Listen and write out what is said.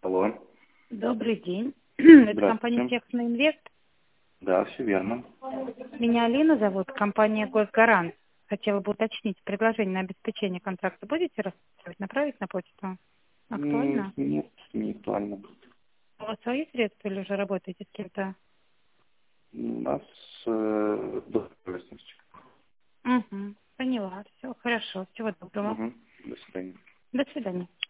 Алло. Добрый день. Это компания Здравствуйте. Техноинвест. Да, все верно. Меня Алина зовут, компания Госгарант. Хотела бы уточнить, предложение на обеспечение контракта будете рассматривать, направить на почту? Актуально? Нет, не актуально. У вас свои средства или уже работаете с кем-то? У нас добросность. Угу. Поняла. Все, хорошо. Всего доброго. Угу. До свидания. До свидания.